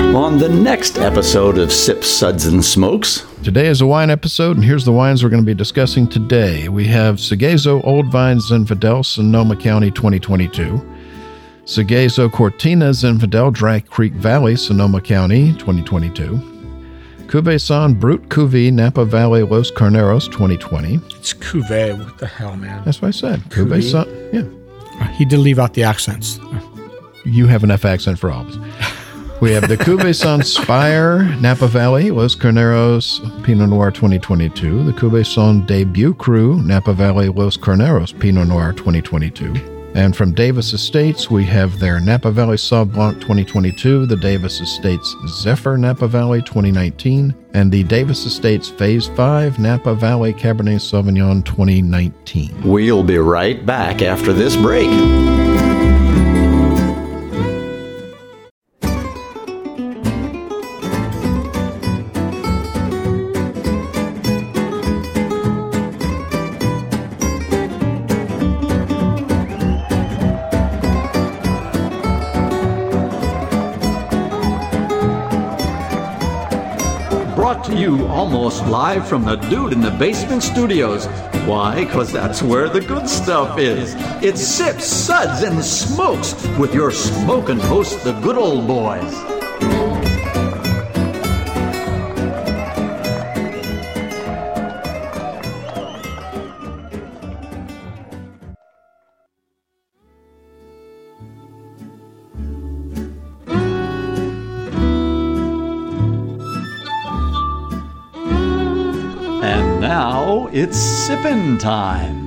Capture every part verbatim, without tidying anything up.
on the next episode of Sips, Suds, and Smokes. Today is a wine episode, and here's the wines we're going to be discussing today. We have Segezo Old Vine Zinfandel, Sonoma County, twenty twenty-two. Segezo Cortina Zinfandel, Dry Creek Valley, Sonoma County, twenty twenty-two. Cuvée San Brut Cuvée, Napa Valley, Los Carneros, twenty twenty. It's Cuvée. What the hell, man? That's what I said. Cuvée San, yeah. He did leave out the accents. You have enough accent for all of us. We have the Cuvée San Spire, Napa Valley, Los Carneros, Pinot Noir twenty twenty-two. The Cuvée San Debut Cru, Napa Valley, Los Carneros, Pinot Noir twenty twenty-two. And from Davis Estates, we have their Napa Valley Sauv Blanc twenty twenty-two, the Davis Estates Zephyr Napa Valley twenty nineteen, and the Davis Estates Phase five Napa Valley Cabernet Sauvignon twenty nineteen. We'll be right back after this break. Brought to you almost live from the Dude in the Basement Studios. Why? Because that's where the good stuff is. It's Sips, Suds, and Smokes with your smoking host, the good old boys. And now it's sippin' time.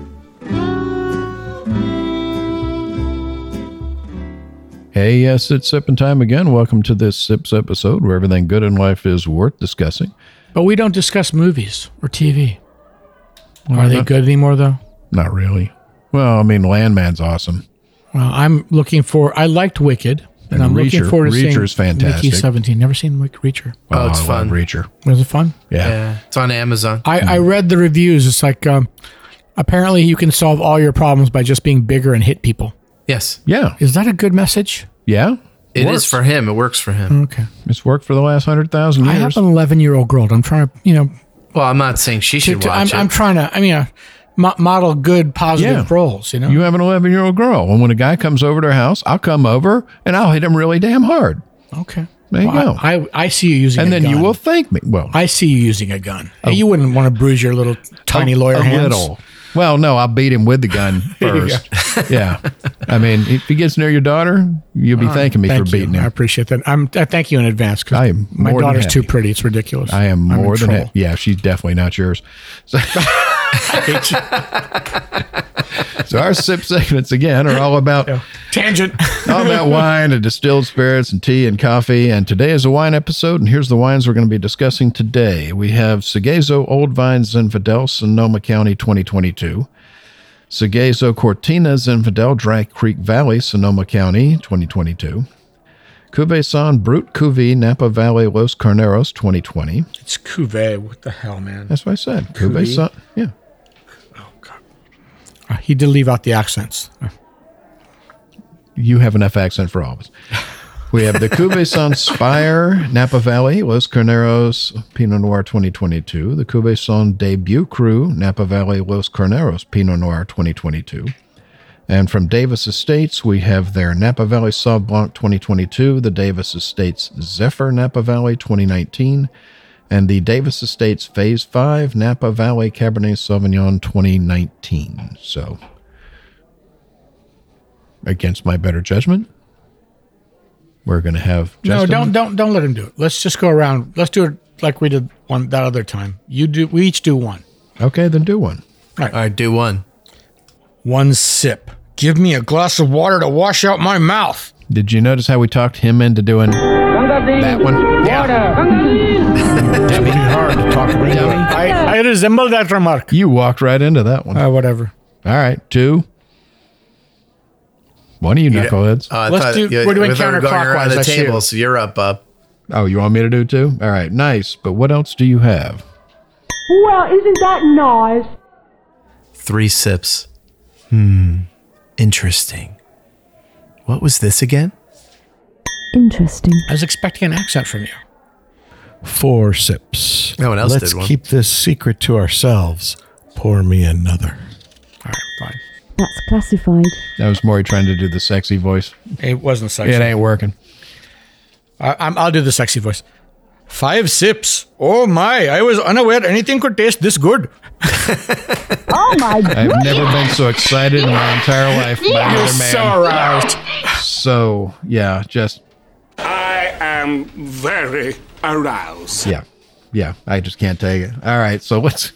Hey, yes, it's sipping time again. Welcome to this Sips episode where everything good in life is worth discussing. But we don't discuss movies or T V. Well, Are they not, good anymore, though? Not really. Well, I mean, Landman's awesome. Well, I'm looking for... I liked Wicked. And, And I'm Reacher- looking forward to Reacher's seeing fantastic. Mickey seventeen. Never seen Wick- Reacher. Oh, it's I love fun. Reacher. Was it fun? Yeah. Yeah, it's on Amazon. I, I read the reviews. It's like, um, apparently you can solve all your problems by just being bigger and hit people. Yes, Yeah. Is that a good message? Yeah. it Works. is for him. It works for him. Okay. It's worked for the last hundred thousand I years. have an eleven-year-old girl. I'm trying to, you know... Well, I'm not saying she To, should to, I'm, watch it. I'm trying to, I mean, uh, mo- model good, positive Yeah. roles, you know? You have an eleven-year-old girl, and when a guy comes over to her house, I'll come over and I'll hit him really damn hard, Okay. There you Well, go. I, I, I see you using and a then gun. you will thank me. Well, I see you using a gun. You wouldn't want to bruise your little tiny a, lawyer a hands. little. Well, no, I'll beat him with the gun first. Yeah. I mean, if he gets near your daughter, you'll be thanking me Thank for you. beating I him. appreciate that. I'm, I thank you in advance. 'cause I am my more than daughter's too happy. pretty. It's ridiculous. I am I'm in more than trouble. happy. Yeah, she's definitely not yours. So, so our sip segments again are all about Yeah. Tangent. all about wine and distilled spirits and tea and coffee. And today is a wine episode, and here's the wines we're going to be discussing today. We have Segezo Old Vine Zinfandel, Sonoma County, twenty twenty-two. Segezo Cortina Zinfandel, Dry Creek Valley, Sonoma County, twenty twenty-two. Cuvée San Brut Cuvée, Napa Valley, Los Carneros, twenty twenty. It's Cuvée. What the hell, man? That's what I said. Cuvée Cuvée? San, yeah. Oh, God. Uh, he did leave out the accents. Uh, You have enough accent for all of us. We have the Cuvée San Spire, Napa Valley, Los Carneros, Pinot Noir twenty twenty-two. The Cuvée San Debut Cru, Napa Valley, Los Carneros, Pinot Noir twenty twenty-two. And from Davis Estates, we have their Napa Valley Sauv Blanc twenty twenty-two, the Davis Estates Zephyr Napa Valley twenty nineteen, and the Davis Estates Phase five Napa Valley Cabernet Sauvignon twenty nineteen. So, against my better judgment, we're going to have no, Justin. don't don't don't let him do it. Let's just go around. Let's do it like we did one that other time. You do. We each do one. Okay, then do one. All right, do one. One sip. Give me a glass of water to wash out my mouth. Did you notice how we talked him into doing that one? That would be hard to talk about. I, I resemble that remark. You walked right into that one. Uh, whatever. All right, two. One of you knuckleheads. Uh, I Let's thought do- you- we're doing we thought we were going around counterclockwise, the I see table, you. so you're up, Bob. Oh, you want me to do two? All right, nice. But what else do you have? Well, isn't that nice? Three sips. Hmm. Interesting. What was this again? Interesting. I was expecting an accent from you. Four sips. No one else Let's did one. keep this secret to ourselves. Pour me another. All right, fine. That's classified. That was Maury trying to do the sexy voice. It wasn't sexy. It ain't working. I, I'm, I'll do the sexy voice. Five sips. Oh my! I was unaware anything could taste this good. Oh my god. I've never been so excited in my entire life by another man. So aroused. So, yeah, just, I am very aroused. yeah. Yeah, I just can't take it. All right, so let's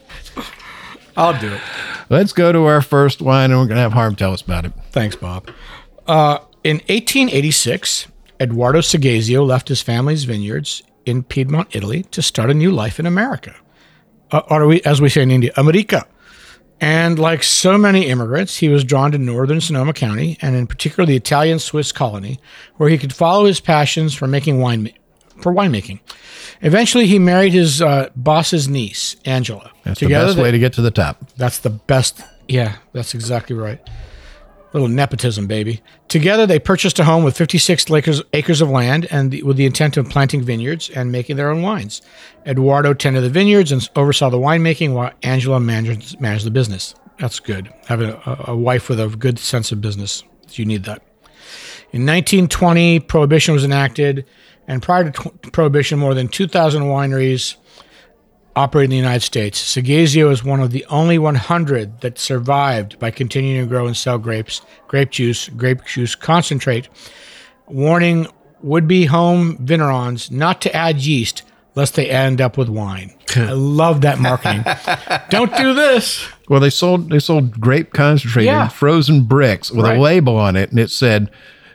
I'll do it. let's go to our first wine, and we're going to have Harm tell us about it. Thanks, Bob. Uh, in eighteen eighty-six, Eduardo Sagazio left his family's vineyards in Piedmont, Italy, to start a new life in America. Uh, or we, as we say in India, America. And like so many immigrants, he was drawn to northern Sonoma County, and in particular the Italian-Swiss colony, where he could follow his passions for making wine, for winemaking. Eventually, he married his uh, boss's niece, Angela. That's Together, the best they- way to get to the top. That's the best. Yeah, that's exactly right. Little nepotism, baby. Together, they purchased a home with fifty-six acres, acres of land and the, with the intent of planting vineyards and making their own wines. Eduardo tended the vineyards and oversaw the winemaking while Angela managed, managed the business. That's good. Having a, a wife with a good sense of business. You need that. In nineteen twenty, Prohibition was enacted, and prior to tw- Prohibition, more than two thousand wineries operated in the United States. Sagazio is one of the only one hundred that survived by continuing to grow and sell grapes, grape juice, grape juice concentrate, warning would-be home vignerons not to add yeast lest they end up with wine. I love that marketing. Don't do this. Well, they sold they sold grape concentrate Yeah. in frozen bricks with Right. a label on it, and it said,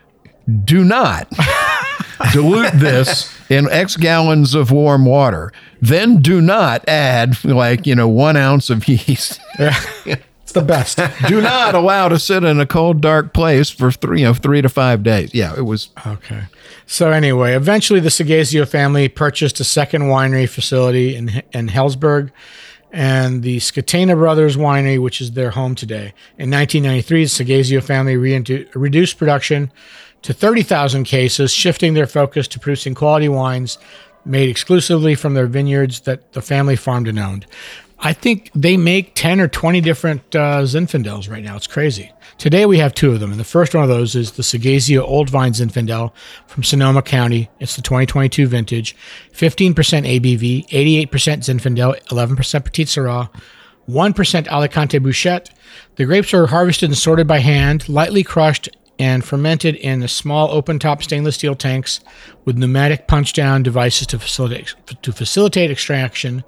"Do not dilute this in X gallons of warm water. Then do not add like you know one ounce of yeast. It's the best. Do not allow to sit in a cold, dark place for three you know three to five days." Yeah, it was. Okay. So anyway, eventually the Sagazio family purchased a second winery facility in in Hellsberg, and the Scatena Brothers Winery, which is their home today. In nineteen ninety-three, the Sagazio family re- reduced production to thirty thousand cases, shifting their focus to producing quality wines made exclusively from their vineyards that the family farmed and owned. I think they make ten or twenty different uh, Zinfandels right now. It's crazy. Today we have two of them, and the first one of those is the Sagazio Old Vine Zinfandel from Sonoma County. It's the twenty twenty-two vintage, fifteen percent A B V, eighty-eight percent Zinfandel, eleven percent Petit Syrah, one percent Alicante Bouchette. The grapes are harvested and sorted by hand, lightly crushed and fermented in small open-top stainless steel tanks with pneumatic punch-down devices to facilitate to facilitate extraction.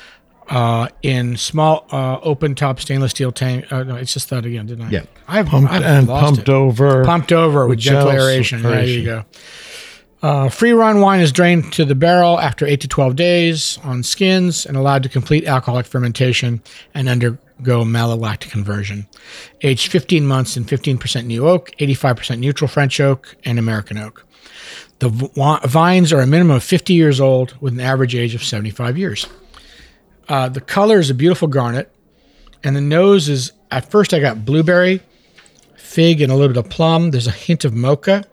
Uh, in small uh, open-top stainless steel tank. Uh, no, it's just that again, didn't I? Yeah. I've, Pumped I've and lost pumped it. over. Pumped over with, with gentle gentle aeration. Yeah, there you aeration. go. Uh, free-run wine is drained to the barrel after eight to twelve days on skins and allowed to complete alcoholic fermentation and undergo malolactic conversion. Aged fifteen months in fifteen percent new oak, eighty-five percent neutral French oak, and American oak. The v- vines are a minimum of fifty years old with an average age of seventy-five years. Uh, the color is a beautiful garnet, and the nose is, at first I got blueberry, fig, and a little bit of plum. There's a hint of mocha.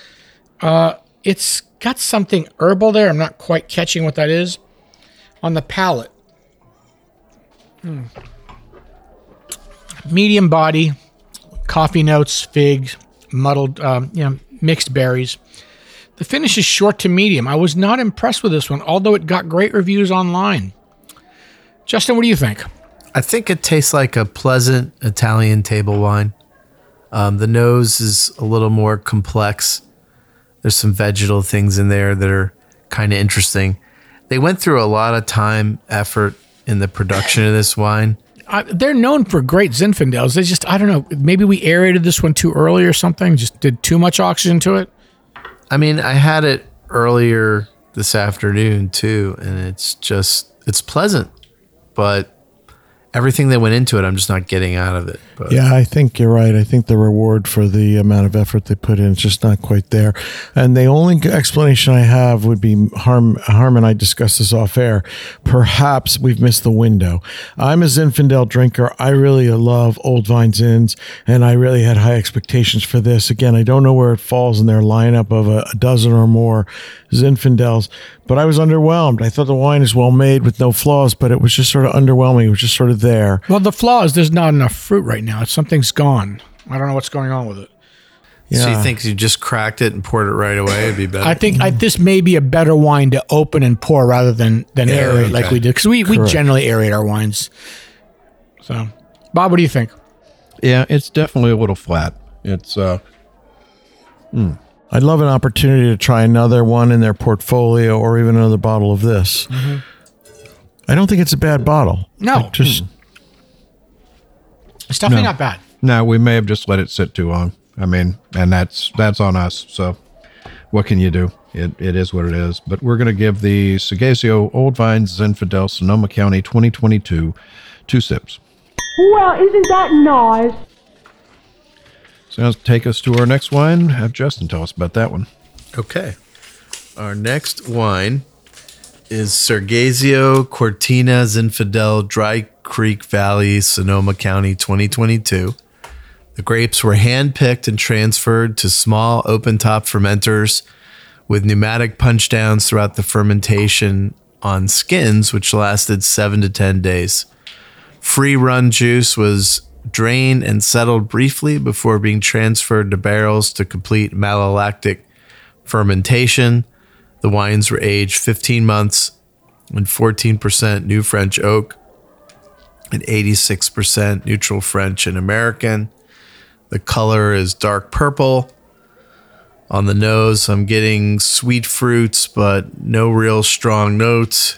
Uh, it's got something herbal there. I'm not quite catching what that is. On the palate, hmm. medium body, coffee notes, figs, muddled, um, you know, mixed berries. The finish is short to medium. I was not impressed with this one, although it got great reviews online. Justin, what do you think? I think it tastes like a pleasant Italian table wine. Um, the nose is a little more complex. There's some vegetal things in there that are kind of interesting. They went through a lot of time, effort in the production of this wine. Uh, they're known for great Zinfandels. They just, I don't know, maybe we aerated this one too early or something, just did too much oxygen to it. I mean, I had it earlier this afternoon too, and it's just, it's pleasant, but everything that went into it, I'm just not getting out of it. But. Yeah, I think you're right. I think the reward for the amount of effort they put in is just not quite there. And the only explanation I have would be Harm, Harm and I discussed this off air. Perhaps we've missed the window. I'm a Zinfandel drinker. I really love Old Vine Zins, and I really had high expectations for this. Again, I don't know where it falls in their lineup of a, a dozen or more Zinfandels, but I was underwhelmed. I thought the wine is well made with no flaws, but it was just sort of underwhelming. It was just sort of there. Well, the flaw is there's not enough fruit right now. Something's gone. I don't know what's going on with it. Yeah. So you Yeah. think you just cracked it and poured it right away? It'd be better. I think I, this may be a better wine to open and pour rather than than Yeah, aerate like okay. we do, because we, we Correct. generally aerate our wines. So, Bob, what do you think? Yeah, it's definitely a little flat. It's uh, I'd love an opportunity to try another one in their portfolio or even another bottle of this. Mm-hmm. I don't think it's a bad bottle. No. Like, just It's definitely No. not bad. no, we may have just let it sit too long. I mean, and that's that's on us. So, what can you do? It it is what it is. But we're going to give the Segasio Old Vines Zinfandel Sonoma County twenty twenty-two two sips. Well, isn't that nice? So let's take us to our next wine. Have Justin tell us about that one. Okay. Our next wine is Sergasio Cortina Zinfandel Dry Creek Valley, Sonoma County, twenty twenty-two. The grapes were hand-picked and transferred to small open-top fermenters with pneumatic punchdowns throughout the fermentation on skins, which lasted seven to ten days. Free-run juice was drained and settled briefly before being transferred to barrels to complete malolactic fermentation. The wines were aged fifteen months in fourteen percent New French oak and eighty-six percent neutral French and American. The color is dark purple. On the nose, I'm getting sweet fruits, but no real strong notes.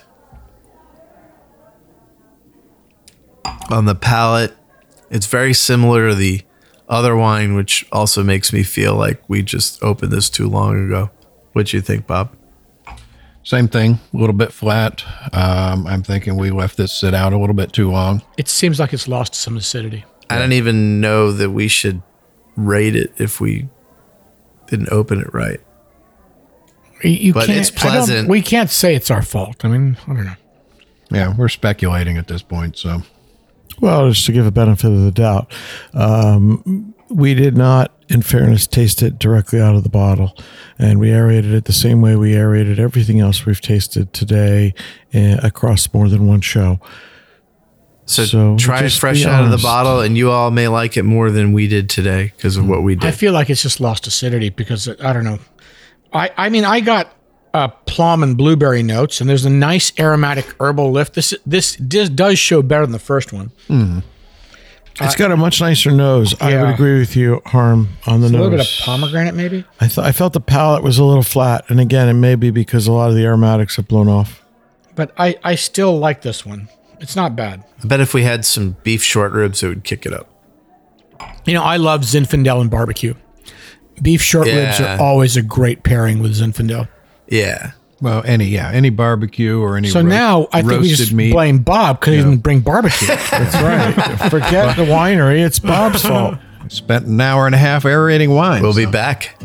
On the palate, it's very similar to the other wine, which also makes me feel like we just opened this too long ago. What do you think, Bob? Same thing, a little bit flat. Um, I'm thinking we left this sit out a little bit too long. It seems like it's lost some acidity. I don't even know that we should rate it if we didn't open it right. You, you But can't, it's I don't- pleasant. We can't say it's our fault. I mean, I don't know. Yeah, we're speculating at this point. So Well, just to give a benefit of the doubt, um, we did not, in fairness, taste it directly out of the bottle, and we aerated it the same way we aerated everything else we've tasted today uh, across more than one show. So, So, try it just fresh be out of the honest. bottle, and you all may like it more than we did today because of what we I did. feel like it's just lost acidity because it, I don't know. I, I mean, I got uh, plum and blueberry notes, and there's a nice aromatic herbal lift. This this, this does show better than the first one. It's got a much nicer nose. I would yeah. agree with you, Harm, on the A nose. little bit of pomegranate, maybe. I, th- I felt the palate was a little flat, and again, it may be because a lot of the aromatics have blown off. But I, I still like this one. It's not bad. I bet if we had some beef short ribs, it would kick it up. You know, I love Zinfandel and barbecue. Beef short ribs Yeah. are always a great pairing with Zinfandel. Yeah. well, any yeah, any barbecue or any So ro- now I think we roasted just meat. blame Bob because he didn't bring barbecue. That's right. Forget the winery. It's Bob's fault. Spent an hour and a half aerating wine. We'll be so- back.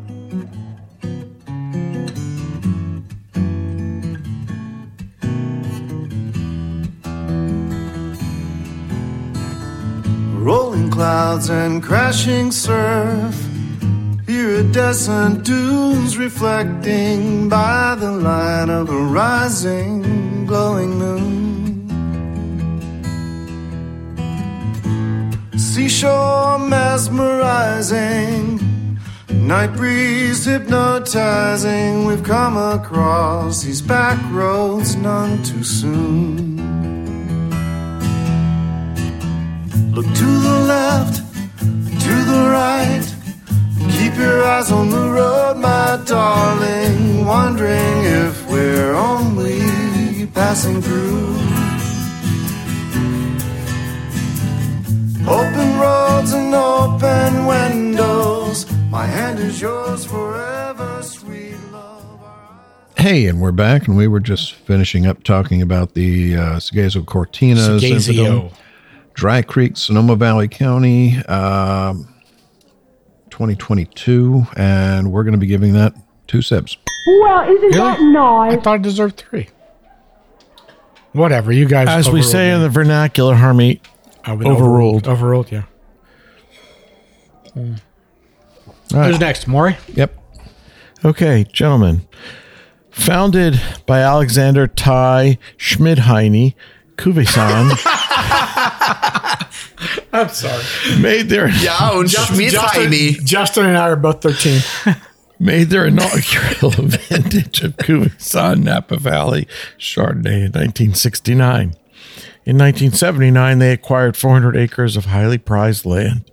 Rolling clouds and crashing surf. Iridescent dunes reflecting by the light of a rising, glowing moon. Seashore mesmerizing, night breeze hypnotizing. We've come across these back roads none too soon. Look to the left, to the right. Keep your eyes on the road, my darling. Wondering if we're only passing through. Open roads and open windows. My hand is yours forever, sweet love. Hey, and we're back, and we were just finishing up talking about the uh, Segezo Cortinas, Segezo. Dry Creek, Sonoma Valley County, um, twenty twenty-two, and we're going to be giving that two sips. Well, isn't that nice? I thought it deserved three. Whatever, you guys. As we say me. in the vernacular, Harmy, I've been overruled. Overruled, yeah. Mm. Who's right. next, Maury? Yep. Okay, gentlemen. Founded by Alexander Ty Schmidheiny, Cuvée-san I'm sorry. made their Ja, und Schmidheiny. Justin, Justin and I are both thirteen. made their inaugural vintage of Cuvée-san Napa Valley Chardonnay in nineteen sixty-nine. In nineteen seventy-nine, they acquired four hundred acres of highly prized land.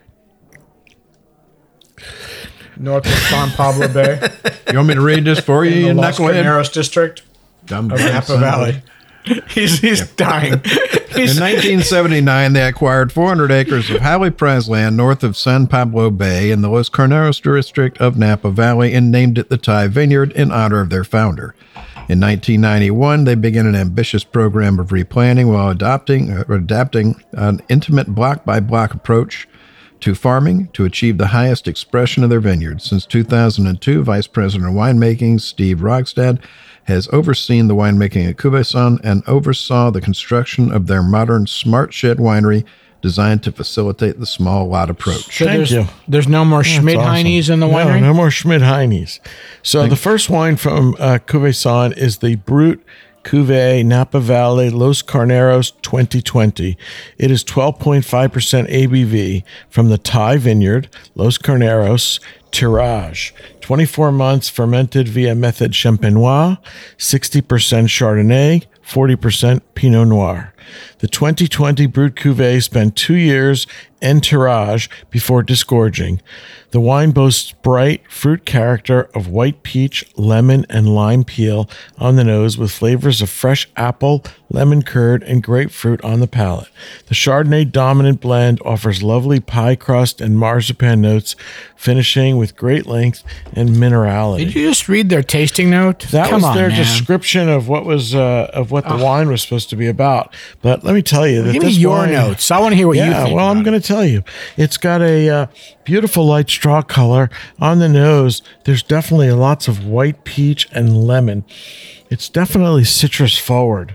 North of San Pablo Bay. You want me to read this for you, in you the Los knucklehead? Carneros district Dumb of Napa son. Valley. He's, he's dying. He's, In nineteen seventy-nine, they acquired four hundred acres of highly prized land north of San Pablo Bay in the Los Carneros district of Napa Valley and named it the Thai Vineyard in honor of their founder. In nineteen ninety-one, they began an ambitious program of replanting while adopting, uh, adapting an intimate block-by-block approach to farming to achieve the highest expression of their vineyards. Since two thousand two, Vice President of Winemaking Steve Rogstad has overseen the winemaking at Cuvée-san and oversaw the construction of their modern Smart Shed winery designed to facilitate the small lot approach. so Thank there's, you. there's no more That's Schmidheinis awesome. in the No, winery? No, more Schmidheinis. So the first wine from uh, Cuvée-san is the Brut Cuvée Napa Valley Los Carneros twenty twenty. It is twelve point five percent A B V from the Thai Vineyard, Los Carneros, Tirage. twenty-four months fermented via method Champenois, sixty percent Chardonnay, forty percent Pinot Noir. The twenty twenty Brut Cuvée spent two years en tirage before disgorging. The wine boasts bright fruit character of white peach, lemon, and lime peel on the nose with flavors of fresh apple, lemon curd, and grapefruit on the palate. The Chardonnay dominant blend offers lovely pie crust and marzipan notes, finishing with great length and minerality. Did you just read their tasting note? That Come was on, their man. description of what was uh, of what the wine was supposed to be about. But let me tell you that Give me this your wine, notes. I want to hear what you yeah, think. well, I'm about going to tell you. It's got a uh, beautiful light straw color on the nose. There's definitely lots of white peach and lemon. It's definitely citrus forward.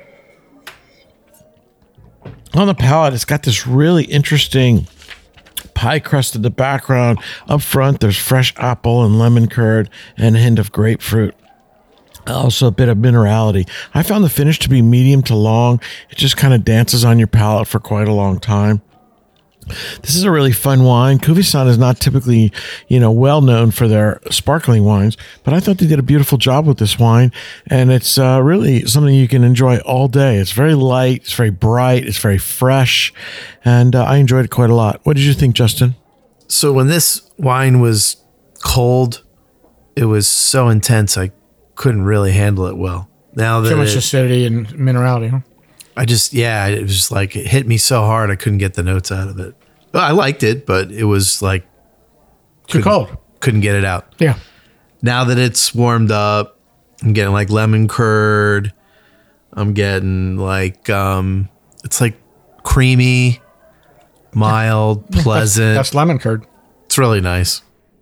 On the palate, it's got this really interesting pie crust in the background. Up front, there's fresh apple and lemon curd and a hint of grapefruit. Also a bit of minerality. I found the finish to be medium to long. It just kind of dances on your palate for quite a long time. This is a really fun wine. Cuvée-san is not typically, you know, well known for their sparkling wines, but I thought they did a beautiful job with this wine, and it's uh, really something you can enjoy all day. It's very light, it's very bright, it's very fresh, and uh, I enjoyed it quite a lot. What did you think, Justin? So when this wine was cold, it was so intense I couldn't really handle it well. Now that Too much it- acidity and minerality, huh? I just, yeah, it was just like, it hit me so hard I couldn't get the notes out of it. Well, I liked it, but it was like, Too couldn't- cold. couldn't get it out. Yeah. Now that it's warmed up, I'm getting like lemon curd. I'm getting like, um, it's like creamy, mild, pleasant. That's lemon curd. It's really nice.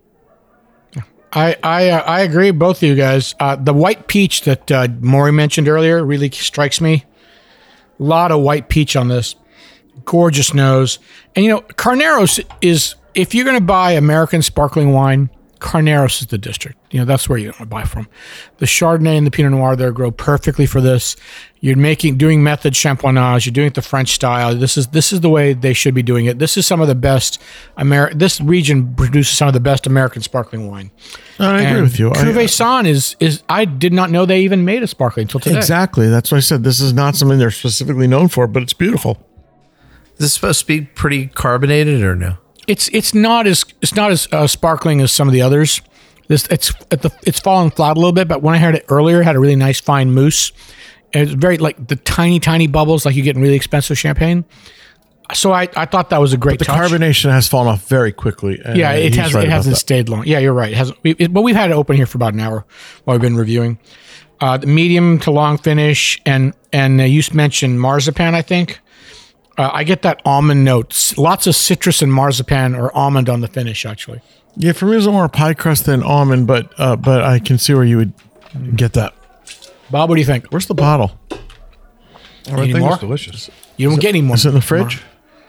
I I, uh, I agree, both of you guys. Uh, the white peach that uh, Maury mentioned earlier really strikes me. A lot of white peach on this. Gorgeous nose. And, you know, Carneros is, if you're going to buy American sparkling wine, Carneros is the district. You know, that's where you want to buy from. The Chardonnay and the Pinot Noir there grow perfectly for this. You're making, doing method champenoise. You're doing it the French style. This is this is the way they should be doing it. This is some of the best, Ameri- this region produces some of the best American sparkling wine. I agree And with you. I- Cuvée-san is, is, I did not know they even made a sparkling until today. Exactly. That's why I said this is not something they're specifically known for, but it's beautiful. Is this supposed to be pretty carbonated or no? It's it's not as it's not as uh, sparkling as some of the others. This it's at the it's fallen flat a little bit, but when I had it earlier, it had a really nice fine mousse. And it's very like the tiny tiny bubbles like you get in really expensive champagne. So I, I thought that was a great The touch. carbonation has fallen off very quickly. and Yeah, it he's has. right It about hasn't that. stayed long. Yeah, you're right. It hasn't. We, it, but we've had it open here for about an hour while we've been reviewing. Uh, the medium to long finish, and and uh, you mentioned marzipan. I think uh, I get that almond notes. Lots of citrus and marzipan or almond on the finish. Actually, Yeah, for me, it's more pie crust than almond, but uh, but I can see where you would get that. Bob, what do you think? Where's the bottle? Oh, I need think more? it's delicious. You don't get any more. Is it in the fridge?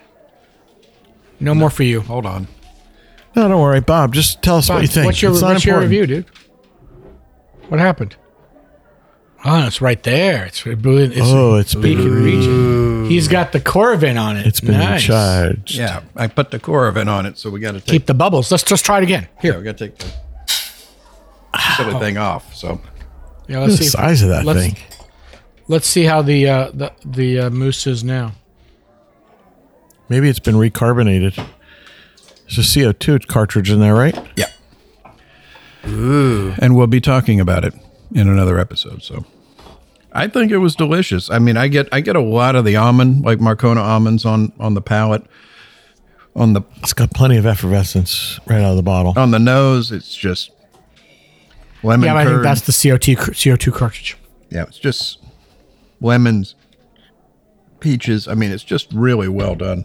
No more for you. Hold on. No, don't worry, Bob. Just tell us what you think. What's your, it's not what's your important. review, dude? What happened? Oh, it's right there. It's, it's Oh, it's Beacon been- Region. He's got the Corvin on it. It's been nice. charged. Yeah, I put the Coravin on it, so we got to take. Keep the bubbles. Let's just try it again. Yeah, Here. we got to take the silly thing off. So Yeah, Look let's at the see. size of that let's, thing. Let's see how the uh, the the uh, mousse is now. Maybe it's been recarbonated. There's a C O two cartridge in there, right? yeah. Ooh. And we'll be talking about it in another episode. So I think it was delicious. I mean, I get I get a lot of the almond, like Marcona almonds on on the palate. On the It's got plenty of effervescence right out of the bottle. on the nose, it's just lemon Yeah, but I think curd. that's the C O two C O two cartridge. Yeah, it's just lemons, peaches. I mean, it's just really well done.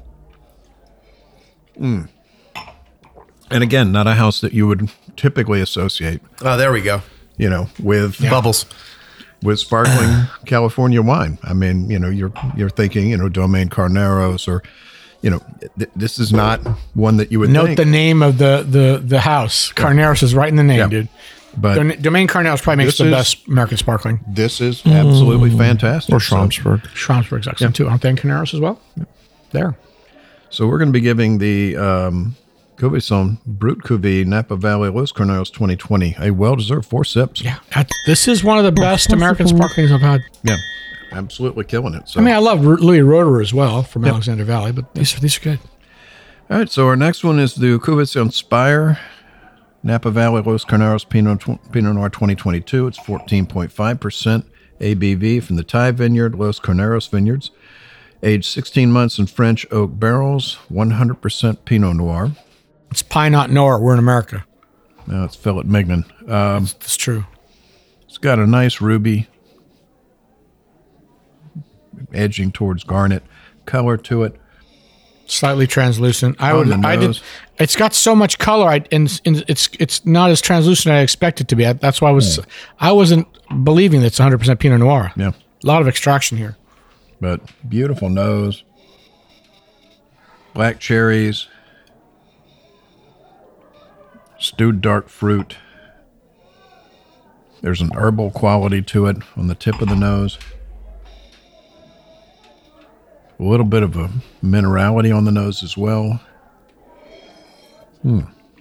Mm. And again, not a house that you would typically associate, Oh, there we go. you know, with Bubbles. with sparkling California wine. I mean, you know, you're you're thinking, you know, Domaine Carneros, or, you know, th- this is not one that you would Note think. the name of the the the house. Carneros is right in the name, Yeah. dude. but Dom- Domaine Carneros probably makes This the is- best American sparkling. this is absolutely fantastic. Or So- Schramsberg. Schramsberg's excellent too. Aren't they in Carneros as well? There. So we're going to be giving the um, Cuvée Brut Cuvée Napa Valley Los Carneros twenty twenty a well-deserved four sips. Yeah. That- this is one of the best American sparklings I've had. Yeah, absolutely killing it. So, I mean, I love Ru- Louis Roederer as well from Alexander Valley, but these are these are good. all right. So our next one is the Cuvée Spire Napa Valley Los Carneros Pinot, tw- Pinot Noir twenty twenty-two. It's fourteen point five percent A B V from the Thai Vineyard, Los Carneros Vineyards. Aged sixteen months in French oak barrels, one hundred percent Pinot Noir. It's Pie Not Noir. We're in America. Now it's Philip Mignon. Um, That's true. It's got a nice ruby edging towards garnet color to it. Slightly translucent. I On would. the I did. nose. It's got so much color. I and, and it's it's not as translucent as I expect it to be. I, that's why I was. I wasn't believing that it's one hundred percent Pinot Noir. Yeah. A lot of extraction here. But beautiful nose. Black cherries. Stewed dark fruit. There's an herbal quality to it on the tip of the nose. A little bit of a minerality on the nose as well. Hmm.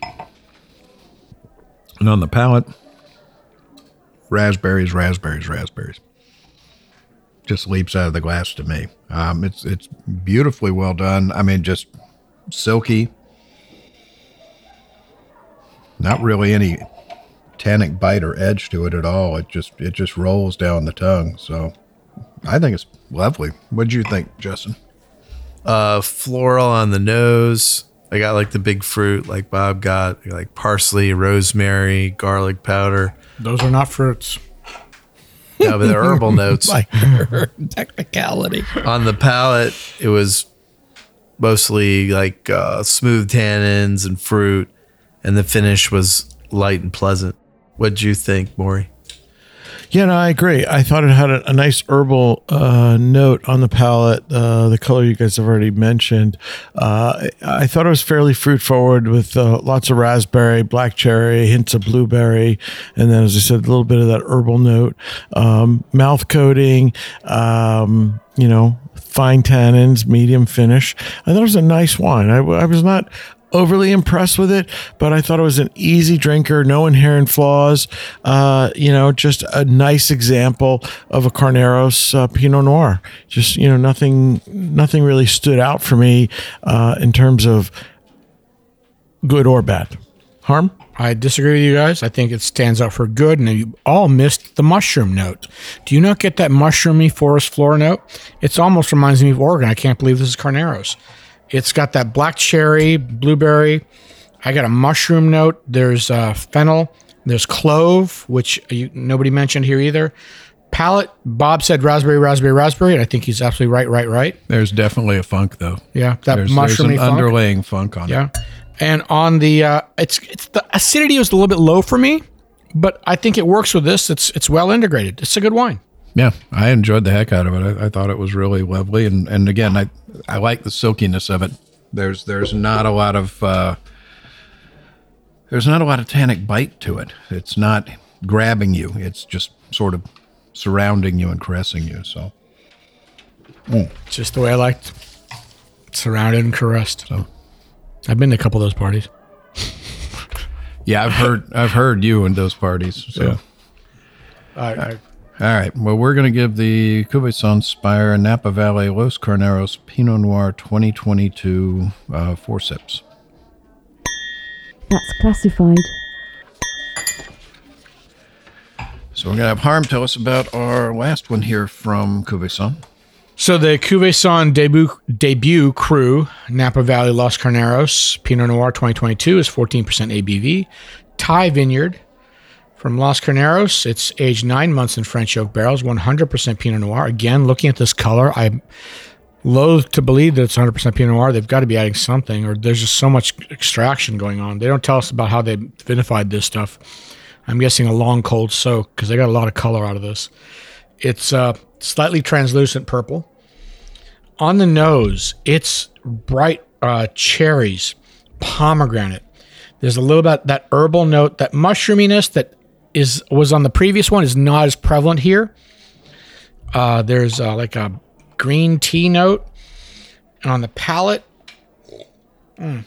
And on the palate, raspberries, raspberries, raspberries. Just leaps out of the glass to me. Um, it's it's beautifully well done. I mean, just silky. Not really any tannic bite or edge to it at all. It just it just rolls down the tongue. So I think it's lovely. What do you think, Justin? Uh, floral on the nose. I got like the big fruit, like Bob got, like parsley, rosemary, garlic powder. Those are not fruits. No, but they're herbal notes. Technicality. On the palate, it was mostly like uh, smooth tannins and fruit, and the finish was light and pleasant. What'd you think, Maury? Yeah, no, I agree. I thought it had a, a nice herbal uh, note on the palate. Uh, the color you guys have already mentioned. Uh, I, I thought it was fairly fruit forward with uh, lots of raspberry, black cherry, hints of blueberry, and then, as I said, a little bit of that herbal note. Um, mouth coating, um, you know, fine tannins, medium finish. I thought it was a nice wine. I, I was not overly impressed with it, but I thought it was an easy drinker, no inherent flaws. Uh, you know, just a nice example of a Carneros uh, Pinot Noir. Just, you know, nothing, nothing really stood out for me uh, in terms of good or bad. Harm? I disagree with you guys. I think it stands out for good, and you all missed the mushroom note. Do you not get that mushroomy forest floor note? It almost reminds me of Oregon. I can't believe this is Carneros. It's got that black cherry, blueberry. I got a mushroom note. There's uh, fennel. There's clove, which you, nobody mentioned here either. Palate, Bob said raspberry, raspberry, raspberry, and I think he's absolutely right, right, right. There's definitely a funk, though. Yeah, that there's, mushroomy there's an funk. underlaying funk on Yeah. it. And on the, uh, it's it's the acidity was a little bit low for me, but I think it works with this. It's it's well integrated. It's a good wine. Yeah, I enjoyed the heck out of it. I, I thought it was really lovely, and and again, I I like the silkiness of it. There's there's not a lot of uh, there's not a lot of tannic bite to it. It's not grabbing you. It's just sort of surrounding you and caressing you. So, mm. just the way I liked, surrounded and caressed. So, I've been to a couple of those parties. Yeah, I've heard I've heard you in those parties. So, yeah. I, I, all right. Well, we're going to give the Cuvée Saint-Spire Napa Valley Los Carneros Pinot Noir twenty twenty-two uh, four sips. That's classified. So we're going to have Harm tell us about our last one here from Cuvée Saint. So the Cuvée Saint debut, debut Cru Napa Valley Los Carneros Pinot Noir twenty twenty-two is fourteen percent A B V. Thai Vineyard from Los Carneros. It's aged nine months in French oak barrels, one hundred percent Pinot Noir. Again, looking at this color, I'm loath to believe that it's one hundred percent Pinot Noir. They've got to be adding something, or there's just so much extraction going on. They don't tell us about how they vinified this stuff. I'm guessing a long cold soak because they got a lot of color out of this. It's uh, slightly translucent purple. On the nose, it's bright uh, cherries, pomegranate. There's a little bit that herbal note, that mushroominess that is was on the previous one is not as prevalent here. Uh, there's uh, like a green tea note, and on the palate, mm,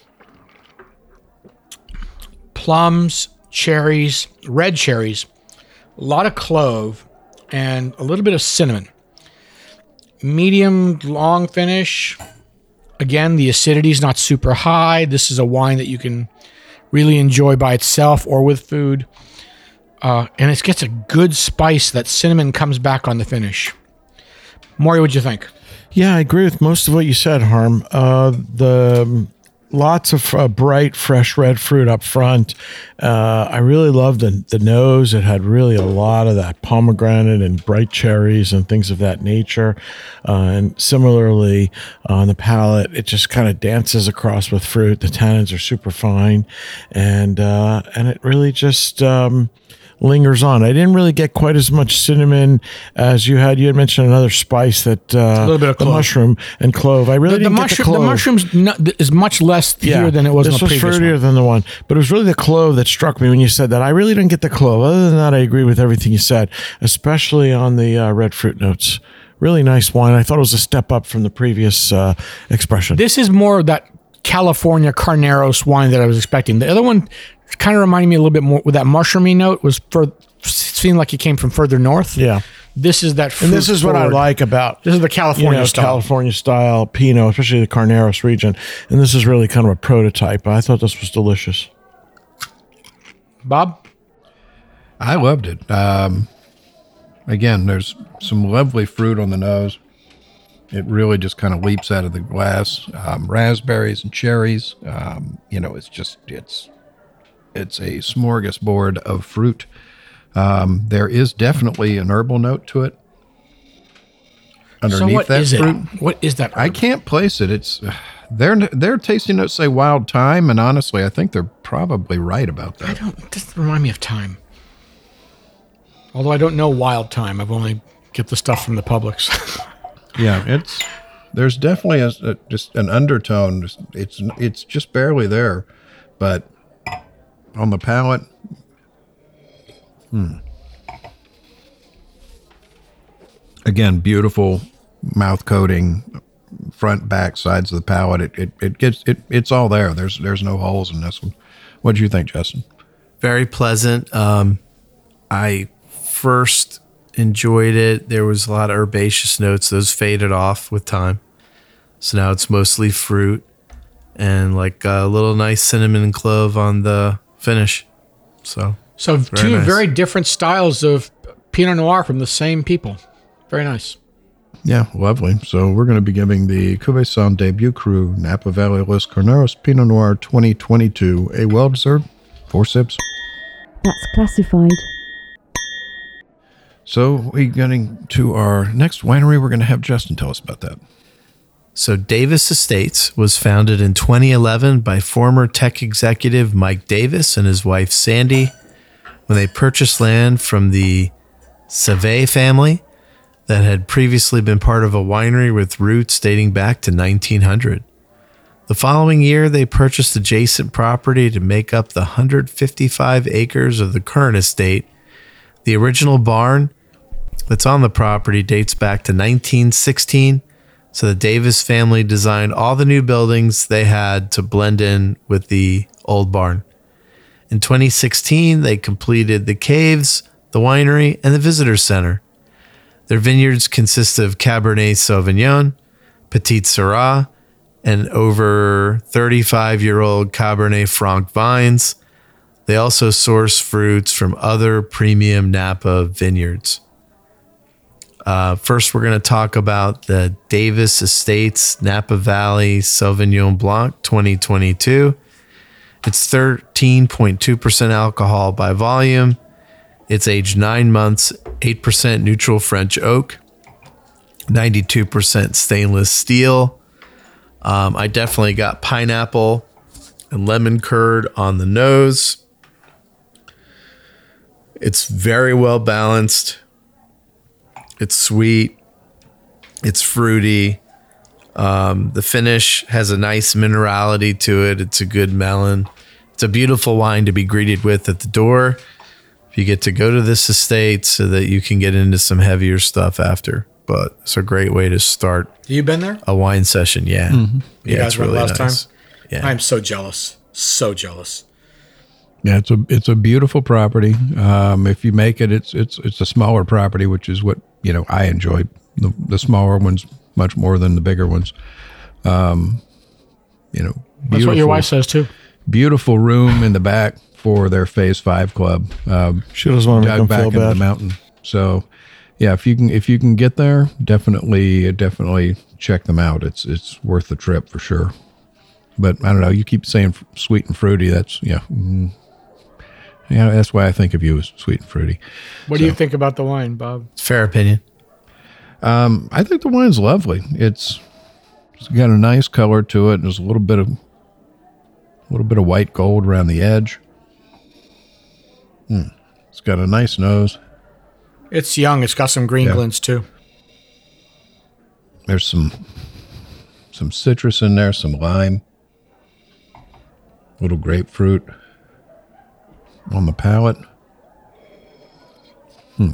plums, cherries, red cherries, a lot of clove, and a little bit of cinnamon. Medium long finish. Again, the acidity is not super high. This is a wine that you can really enjoy by itself or with food. Uh, and it gets a good spice. That cinnamon comes back on the finish. Maury, what'd you think? Yeah, I agree with most of what you said, Harm. Uh, the lots of uh, bright, fresh red fruit up front. Uh, I really loved the, the nose. It had really a lot of that pomegranate and bright cherries and things of that nature. Uh, and similarly, on the palate, it just kind of dances across with fruit. The tannins are super fine. And, uh, and it really just... Um, lingers on. I didn't really get quite as much cinnamon as you had. You had mentioned another spice that uh, a little bit of the clove. mushroom and clove. I really The, the, didn't mushroom, get the the clove. mushrooms not, is much less here than it was this in the was previous fruitier one. than the one, but it was really the clove that struck me when you said that. I really didn't get the clove. Other than that, I agree with everything you said, especially on the uh, red fruit notes. Really nice wine. I thought it was a step up from the previous uh, expression. This is more of that California Carneros wine that I was expecting. The other one kind of reminded me a little bit more with that mushroomy note. Was for seemed like it came from further north. Yeah. This is that fruit And this is what I forward. like about This is the California you know, style. California style Pinot, especially the Carneros region. And this is really kind of a prototype. I thought this was delicious. Bob? I loved it. Um, again, there's some lovely fruit on the nose. It really just kind of leaps out of the glass. Um, raspberries and cherries. Um, you know, it's just it's it's a smorgasbord of fruit. Um, there is definitely an herbal note to it. Underneath so what that is fruit, it? What is that? I herb? can't place it. It's their their tasting notes say wild thyme, and honestly, I think they're probably right about I that. don't. It doesn't remind me of thyme. Although I don't know wild thyme. I've only get the stuff from the Publix. Yeah, it's there's definitely a, a, just an undertone. It's it's just barely there, but on the palate, hmm. Again, beautiful mouth coating, front, back, sides of the palate. It it, it gets it. It's all there. There's there's no holes in this one. What do you think, Justin? Very pleasant. Um, I first enjoyed it. There was a lot of herbaceous notes. Those faded off with time. So now it's mostly fruit and like a little nice cinnamon and clove on the finish. So, so very two nice. very different styles of Pinot Noir from the same people. Very nice. Yeah, lovely. So we're going to be giving the Cuvée Son Debut Cru Napa Valley Los Carneros Pinot Noir twenty twenty-two a well-deserved four sips. That's classified. So we're getting to our next winery. We're going to have Justin tell us about that. So Davis Estates was founded in twenty eleven by former tech executive Mike Davis and his wife Sandy when they purchased land from the Savet family that had previously been part of a winery with roots dating back to nineteen hundred. The following year, they purchased adjacent property to make up the one hundred fifty-five acres of the current estate. The original barn that's on the property dates back to nineteen sixteen, so the Davis family designed all the new buildings they had to blend in with the old barn. In twenty sixteen, they completed the caves, the winery, and the visitor center. Their vineyards consist of Cabernet Sauvignon, Petit Syrah, and over thirty-five-year-old Cabernet Franc vines. They also source fruits from other premium Napa vineyards. Uh, first, we're going to talk about the Davis Estates Napa Valley Sauvignon Blanc twenty twenty-two. It's thirteen point two percent alcohol by volume. It's aged nine months, eight percent neutral French oak, ninety-two percent stainless steel. Um, I definitely got pineapple and lemon curd on the nose. It's very well balanced. It's sweet. It's fruity. Um, the finish has a nice minerality to it. It's a good melon. It's a beautiful wine to be greeted with at the door. You get to go to this estate so that you can get into some heavier stuff after. But it's a great way to start. You been there? A wine session, yeah. Mm-hmm. You Yeah, guys it's went really last nice. time? Yeah. I'm so jealous. So jealous. Yeah, it's a it's a beautiful property. Um, if you make it, it's it's it's a smaller property, which is what you know I enjoy. The the smaller ones much more than the bigger ones. Um, you know, That's what your wife says too. Beautiful room in the back for their Phase Five club. Um, She doesn't want to make dug them back feel into bad. the mountain. So, yeah, if you can if you can get there, definitely definitely check them out. It's it's worth the trip for sure. But I don't know. You keep saying f- sweet and fruity. That's yeah, mm, yeah. That's why I think of you as sweet and fruity. What do you think about the wine, Bob? It's fair opinion. Um, I think the wine's lovely. It's it's got a nice color to it. There's a little bit of a little bit of white gold around the edge. Hmm. It's got a nice nose. It's young. It's got some green Yeah. glints too. There's some some citrus in there, some lime, little grapefruit on the palate. Hmm.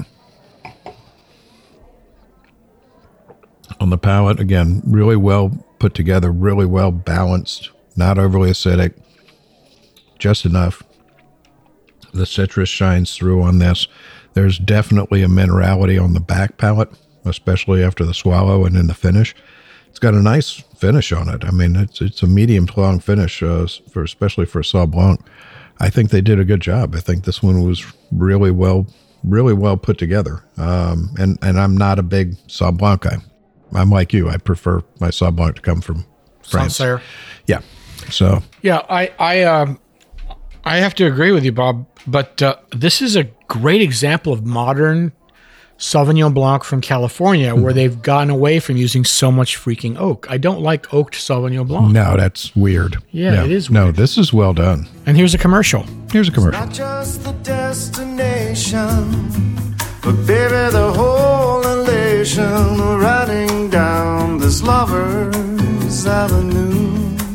On the palate, again, really well put together, really well balanced, not overly acidic, just enough. The citrus shines through on this. There's definitely a minerality on the back palate, especially after the swallow and in the finish. It's got a nice finish on it. I mean, it's it's a medium to long finish, uh, for especially for a Sauv Blanc. I think they did a good job. I think this one was really well, really well put together. Um, and and I'm not a big Sauv Blanc guy. I'm like you. I prefer my Sauv Blanc to come from France. Sancerre. Yeah. So Yeah, I I um I have to agree with you, Bob. But uh, this is a great example of modern Sauvignon Blanc from California, where they've gotten away from using so much freaking oak. I don't like oaked Sauvignon Blanc. no, that's weird. Yeah, it is No, weird. this is well done. And here's a commercial. Here's a commercial. Not just the destination, but baby, the whole elation of riding down this lover's avenue.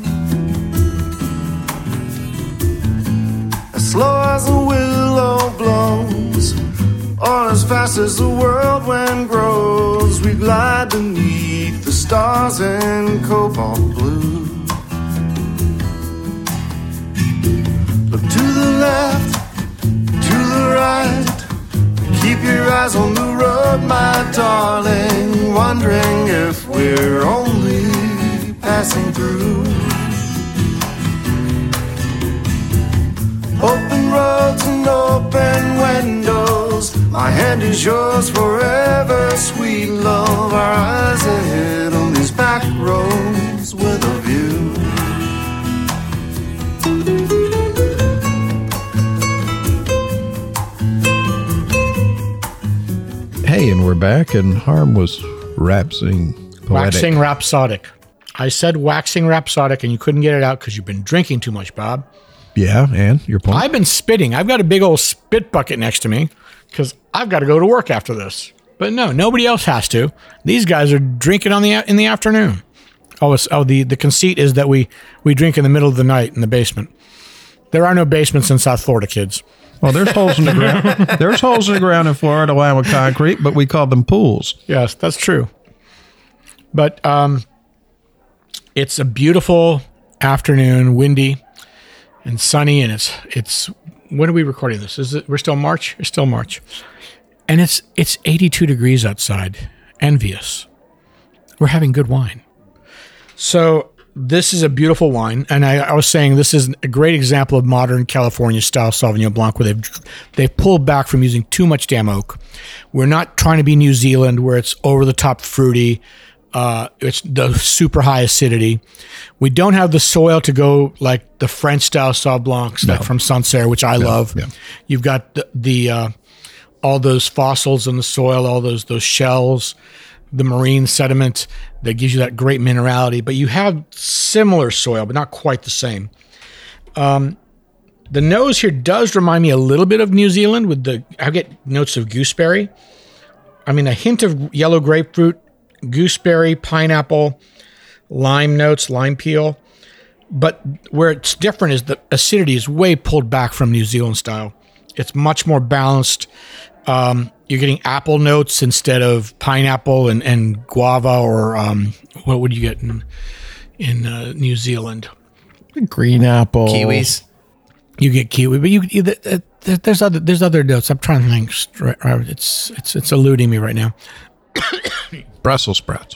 As slow as a willow blows, or as fast as the world wind grows, we glide beneath the stars in cobalt blue. Look to the left, to the right, keep your eyes on the road, my darling, wondering if we're only passing through. Open roads and open windows, My hand is yours forever, sweet love. Our eyes ahead on these back roads with a view. Hey, and we're back, and Harm was waxing poetic. Waxing rhapsodic. I said waxing rhapsodic, and you couldn't get it out because you've been drinking too much, Bob. Yeah, and your point? I've been spitting. I've got a big old spit bucket next to me because I've got to go to work after this. But no, nobody else has to. These guys are drinking on the in the afternoon. Oh, it's, oh the, the conceit is that we, we drink in the middle of the night in the basement. There are no basements in South Florida, kids. Well, there's holes in the ground. There's holes in the ground in Florida lined with concrete, but we call them pools. Yes, that's true. But um, it's a beautiful afternoon, windy and sunny, and it's it's. When are we recording this? Is it? We're still March. It's still March, and it's it's eighty-two degrees outside. Envious. We're having good wine. So this is a beautiful wine, and I, I was saying this is a great example of modern California style Sauvignon Blanc, where they've they've pulled back from using too much damn oak. We're not trying to be New Zealand, where it's over the top fruity. Uh, it's the super high acidity. We don't have the soil to go like the French style Sauv Blancs, No. like from Sancerre, which I No, love. yeah. You've got the, the uh, all those fossils in the soil, all those those shells, the marine sediment that gives you that great minerality. But you have similar soil, but not quite the same. Um, the nose here does remind me a little bit of New Zealand. With the I get notes of gooseberry. I mean, a hint of yellow grapefruit, gooseberry, pineapple, lime notes, lime peel. But where it's different is the acidity is way pulled back from New Zealand style. It's much more balanced. Um, you're getting apple notes instead of pineapple and, and guava, or um, what would you get in in uh, New Zealand? Green apple. Kiwis. You get kiwi, but you, you uh, there's other there's other notes. I'm trying to think. Straight, it's it's it's eluding me right now. Brussels sprouts.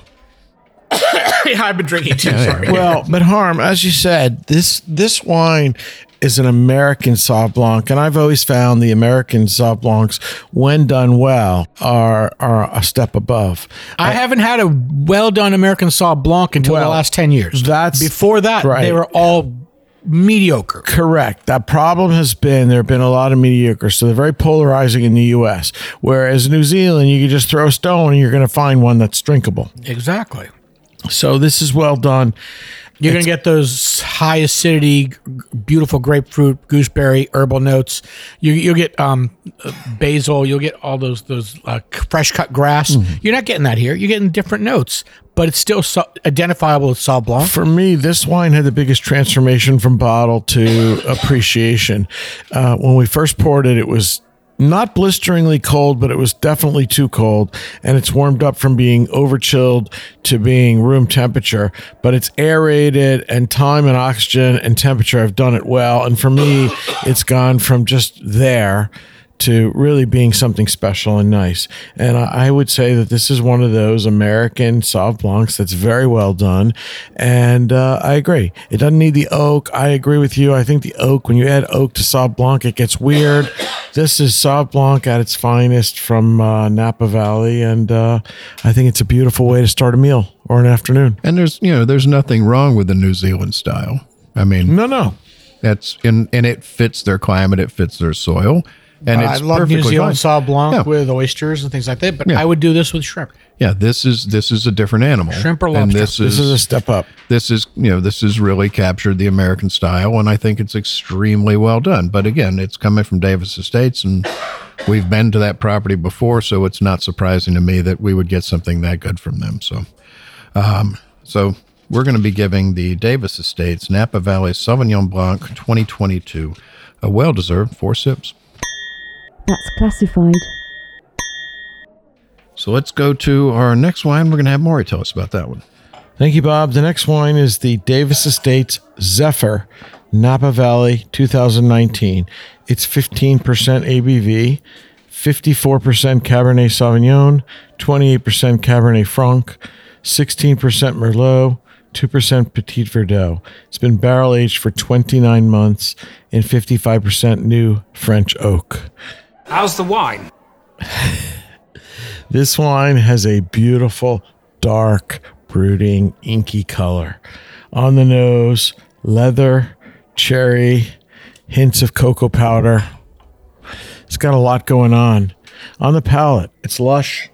Yeah, I've been drinking too. Yeah, Sorry. Well, but Harm, as you said, this this wine is an American Sauv Blanc, and I've always found the American Sauv Blancs, when done well, are are a step above. I, I haven't had a well done American Sauv Blanc until Well, the last ten years. that's Before that, right. they were all mediocre. Correct. That problem has been there have been a lot of mediocre, so they're very polarizing in the U S. Whereas New Zealand, you can just throw a stone and you're going to find one that's drinkable. Exactly. So this is well done. You're going to get those high acidity, g- beautiful grapefruit, gooseberry, herbal notes. You, you'll get um, uh, basil. You'll get all those those uh, c- fresh cut grass. Mm-hmm. You're not getting that here. You're getting different notes, but it's still so identifiable as Sauv Blanc. For me, this wine had the biggest transformation from bottle to appreciation. Uh, when we first poured it, it was not blisteringly cold, but it was definitely too cold. And it's warmed up from being over chilled to being room temperature. But it's aerated, and time and oxygen and temperature have done it well. And for me, it's gone from just there to really being something special and nice. And I I would say that this is one of those American Sauv Blancs that's very well done. And uh, I agree. It doesn't need the oak. I agree with you. I think the oak, when you add oak to Sauv Blanc, it gets weird. This is Sauv Blanc at its finest from uh, Napa Valley. And uh, I think it's a beautiful way to start a meal or an afternoon. And there's, you know, there's nothing wrong with the New Zealand style. I mean, No, no. that's in, and it fits their climate, it fits their soil, and I it's love perfectly New Zealand fine. Sauv Blanc Yeah. with oysters and things like that, but Yeah. I would do this with shrimp. Yeah, this is this is a different animal. Shrimp or And lobster? this This is is a step up. this is you know this has really captured the American style, and I think it's extremely well done. But again, it's coming from Davis Estates, and we've been to that property before, so it's not surprising to me that we would get something that good from them. So, um, so we're going to be giving the Davis Estates Napa Valley Sauvignon Blanc twenty twenty-two a well-deserved four sips. That's classified. So let's go to our next wine. We're going to have Maury tell us about that one. Thank you, Bob. The next wine is the Davis Estates Zephyr Napa Valley two thousand nineteen. It's fifteen percent A B V, fifty-four percent Cabernet Sauvignon, twenty-eight percent Cabernet Franc, sixteen percent Merlot, two percent Petit Verdot. It's been barrel aged for twenty-nine months in fifty-five percent new French oak. How's the wine? This wine has a beautiful, dark, brooding, inky color. On the nose, leather, cherry, hints of cocoa powder. It's got a lot going on. On the palate, it's lush.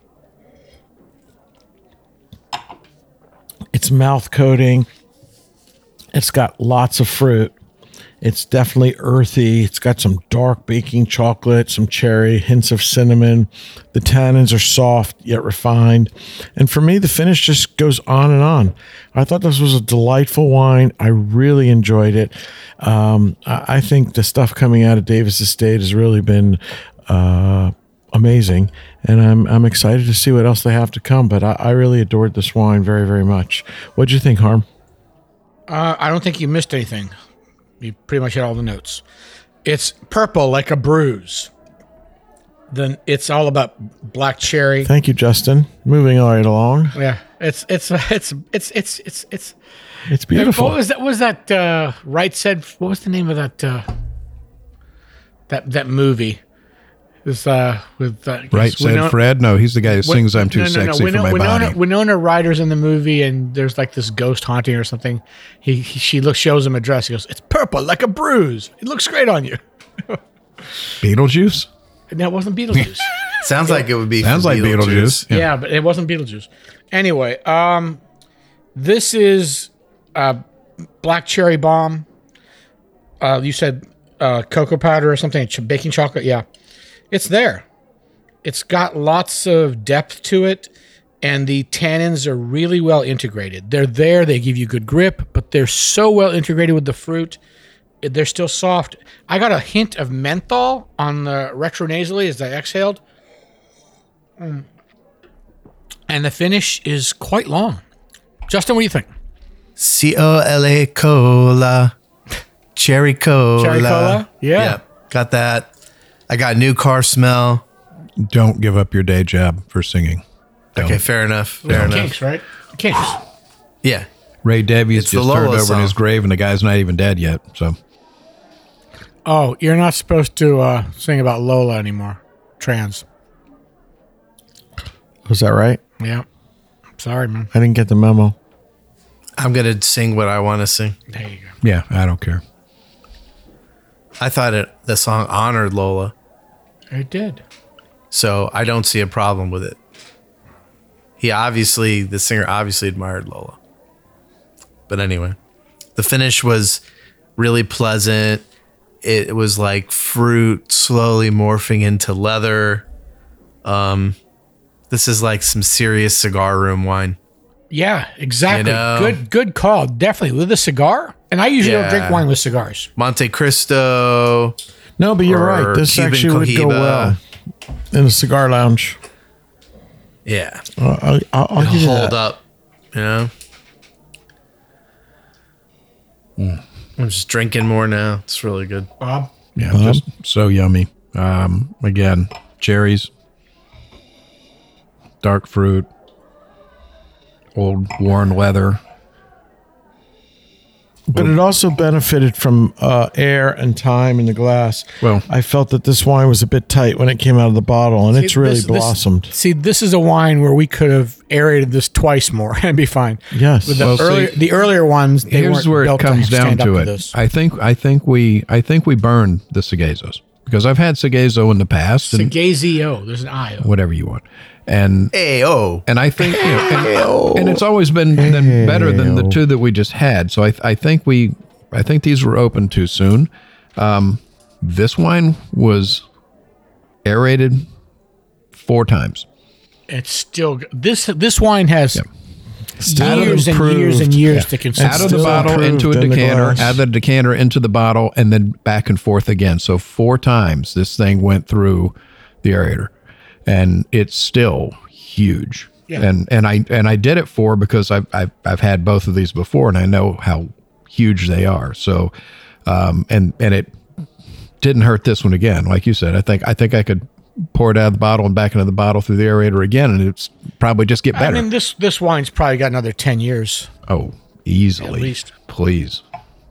It's mouth coating. It's got lots of fruit. It's definitely earthy. It's got some dark baking chocolate, some cherry, hints of cinnamon. The tannins are soft yet refined. And for me, the finish just goes on and on. I thought this was a delightful wine. I really enjoyed it. Um, I, I think the stuff coming out of Davis Estate has really been uh, amazing. And I'm I'm excited to see what else they have to come. But I, I really adored this wine very, very much. What'd you think, Harm? Uh, I don't think you missed anything. You pretty much hit all the notes. It's purple like a bruise. Then it's all about black cherry. Thank you, Justin. Moving right along. Yeah, it's it's it's it's it's it's it's It's beautiful. What was that? What was that? Uh, Wright said. What was the name of that? Uh, that that movie. It was uh, with uh, Right said Winona, Fred. No, he's the guy who sings "I'm too no, no, sexy no. Winona, for my Winona, body." Winona Ryder's in the movie, and there's like this ghost haunting or something. He, he she looks shows him a dress. He goes, "It's purple like a bruise. It looks great on you." Beetlejuice. And that wasn't Beetlejuice. Sounds like it would be. Sounds from like Beetlejuice. yeah. Yeah. but it wasn't Beetlejuice. Anyway, um, this is uh, black cherry bomb. Uh, you said uh, cocoa powder or something, ch- baking chocolate. Yeah, it's there. It's got lots of depth to it, and the tannins are really well integrated. They're there. They give you good grip, but they're so well integrated with the fruit. They're still soft. I got a hint of menthol on the retronasally as I exhaled. Mm. And the finish is quite long. Justin, what do you think? C O L A cola. Cherry cola. Cherry cola? Yeah. Yep, got that. I got new car smell. Don't give up your day job for singing. Don't. Okay, fair enough. Fair enough. Kinks, right? Kinks. Yeah. Ray Davies It's the just turned Lola over song. in his grave, and the guy's not even dead yet. So Oh, you're not supposed to uh, sing about Lola anymore. Trans. Was that right? Yeah. Sorry, man. I didn't get the memo. I'm going to sing what I want to sing. There you go. yeah, I don't care. I thought it, the song honored Lola, It did. so I don't see a problem with it. He obviously, the singer obviously admired Lola. But anyway, the finish was really pleasant. It was like fruit slowly morphing into leather. Um, this is like some serious cigar room wine. Yeah, exactly. You know? Good good call. Definitely. With a cigar. And I usually don't Yeah. drink wine with cigars. Monte Cristo. No, but you're Or right. This Cuban actually would go Cohiba. well in a cigar lounge. Yeah. Uh, I'll, I'll, I'll give you Hold that. up. You know? I'm just drinking more now. It's really good. Bob? Yeah, just so yummy. Um, again, cherries, dark fruit, old worn leather. But it also benefited from uh, air and time in the glass. Well- I felt that this wine was a bit tight when it came out of the bottle, and it's See, really this- this- blossomed. See, this is a wine where we could have aerated this twice more and be fine. Yes. With the Well, see, earlier the earlier ones, they Here's weren't where it built comes to down stand to up it. this. I think I think we I think we burned the Sagazos because I've had Sagazo in the past and Sagazio. There's an I. whatever you want, and Hey, oh. and I think you know, and, and it's always been, been better than the two that we just had. So I I think we I think these were open too soon. Um, this wine was aerated four times. It's still g- this this wine has Out of years the and years and approved- years yeah. to consume. Out of the still bottle improved into a in the decanter, glass. out of the decanter into the bottle, and then back and forth again. So four times this thing went through the aerator, and it's still huge. Yeah. And and I and I did it for because I've I've I've had both of these before, and I know how huge they are. So, um, and and it didn't hurt this one again. Like you said, I think I think I could pour it out of the bottle and back into the bottle through the aerator again, and it's probably just get I better. mean, this this wine's probably got another ten years. Oh, easily. At least. Please.